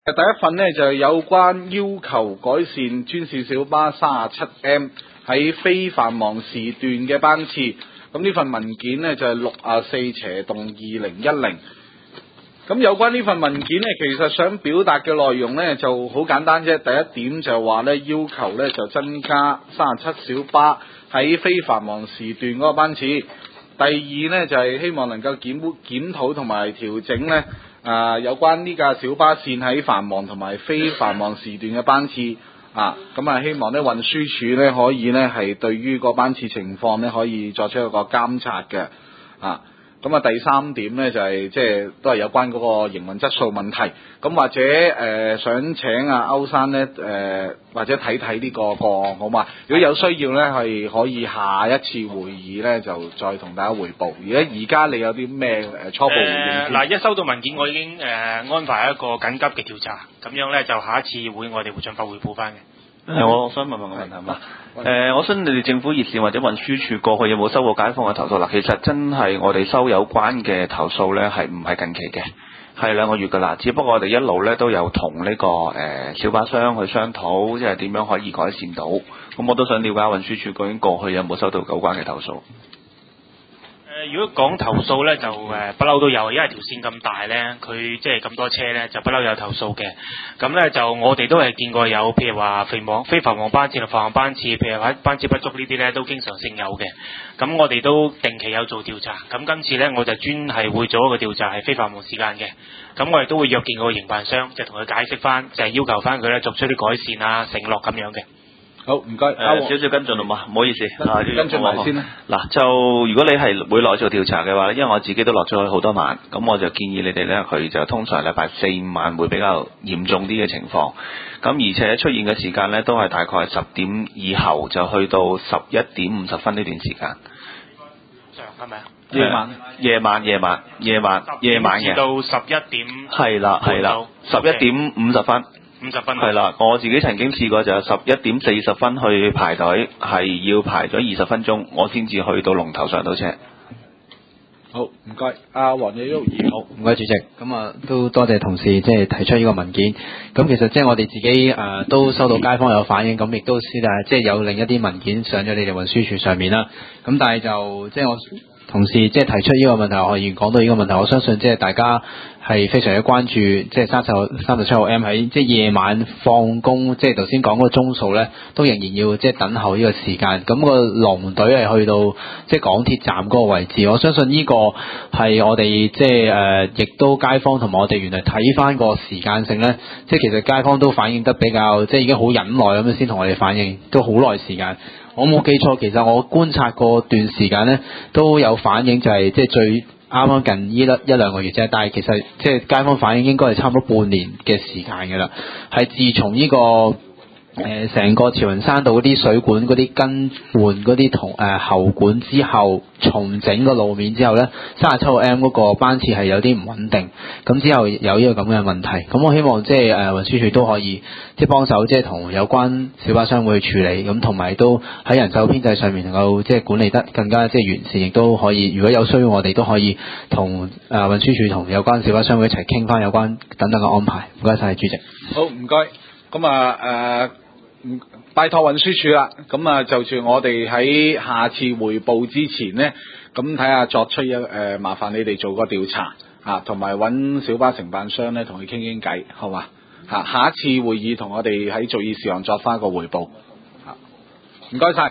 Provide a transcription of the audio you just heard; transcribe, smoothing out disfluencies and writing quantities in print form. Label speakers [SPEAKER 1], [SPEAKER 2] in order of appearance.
[SPEAKER 1] 第一份呢，就係有關要求改善專線小巴 37M 喺非繁忙時段嘅班次。咁呢份文件呢，就係64/2010。咁有關呢份文件呢，其實想表達嘅內容呢就好簡單啫。第一點就係話呢，要求呢就增加37小巴喺非繁忙時段嗰個班次。第二呢，就係希望能夠檢討同埋調整呢有關呢架小巴線喺繁忙同埋非繁忙時段嘅班次。咁希望呢運輸署呢可以呢係對於個班次情況呢可以作出一個監察嘅。第三點呢，就係都係有關嗰個營運質素問題。咁或者想請歐生呢或者睇呢個個案好嘛？如果有需要呢，係可以下一次會議呢就再同大家匯報。而家你有啲咩初步回應？
[SPEAKER 2] 一收到文件，我已經安排一個緊急嘅調查，咁樣呢，就下一次會我哋會盡快匯報翻嘅。
[SPEAKER 3] 我想問個問題嘛？我想你哋政府熱線或者運輸署過去有冇收過街坊嘅投訴？其實真係我哋收有關嘅投訴呢，係唔係近期嘅，係2個月噶啦。只不過我哋一路呢都有同呢個小巴商去商討，即係點樣可以改善到。咁我都想了解運輸署究竟過去有冇收到有關嘅投訴？
[SPEAKER 2] 如果講投訴呢，就不嬲都有，因為條線咁大呢，佢即係咁多車呢，就不嬲有投訴嘅。咁呢，就我哋都係見過有，譬如話非繁忙班次同繁忙班次，譬如話班次不足呢啲呢，都經常性有嘅。咁我哋都定期有做調查。咁今次呢，我就專係會做一個調查係非繁忙時間嘅。咁我哋都會約見個營辦商，就同佢解釋翻，就係要求翻佢呢作出啲改善啊、承諾咁樣嘅。
[SPEAKER 1] 好，唔該。
[SPEAKER 3] 少少跟進好嘛，唔好意思。
[SPEAKER 1] 跟進埋先啦。
[SPEAKER 3] 就如果你係會落做調查嘅話，因為我自己都落咗去好多晚，咁我就建議你哋呢，佢就通常禮拜4、5晚會比較嚴重啲嘅情況。咁而且出現嘅時間呢，都係大概10點以後，就去到11點50分呢段時間。
[SPEAKER 2] 係咪啊？
[SPEAKER 3] 夜晚嘅。
[SPEAKER 2] 到11點。
[SPEAKER 3] 係啦，11點50分。50分係啦，我自己曾經試過就係11點40分去排隊，係要排咗20分鐘，我先至去到龍頭上到車。
[SPEAKER 1] 好，唔該。黃野旭好，
[SPEAKER 4] 唔該主席。咁都多謝同事即係提出呢個文件。咁其實即係我哋自己都收到街坊有反映，咁亦都即係有另一啲文件上咗你哋運輸署上面啦。咁但係就即係我同事即係提出呢個問題，我議員講到呢個問題，我相信即係大家係非常之關注，即係37號 M 喺即係夜晚放工，即係頭先講嗰個鐘數咧，都仍然要即係等候呢個時間。咁個龍隊係去到即係港鐵站嗰個位置，我相信呢個係我哋即係亦都街坊同埋我哋原來睇翻個時間性咧，即係其實街坊都反映得比較即係已經好忍耐咁樣先同我哋反映，都好耐時間。我冇記錯，其實我觀察過段時間咧，都有反映就係即係最啱啱近呢一兩個月啫。但係其實即係街坊反映應該係差唔多半年嘅時間㗎啦。係自從呢個成個慈雲山道嗰啲水管嗰啲更換嗰啲喉管之後，重整個路面之後呢，37號 M 嗰個班次係有啲唔穩定，咁之後有呢個咁嘅問題。咁我希望即係運輸署都可以即係幫手，即係同有關小巴商會去處理，咁同埋都喺人手編制上面能夠即係管理得更加即係完善，亦都可以如果有需要，我哋都可以同運輸署同有關小巴商會一齊傾翻有關等等嘅安排。唔該晒主席。
[SPEAKER 1] 好，唔該。咁拜託運輸署啦，咁就住我哋喺下次匯報之前呢，咁睇下作出麻煩你哋做個調查同埋揾小巴承辦商呢，同佢傾傾偈，好嘛？下一次會議同我哋喺做議事項作翻個匯報。唔該晒。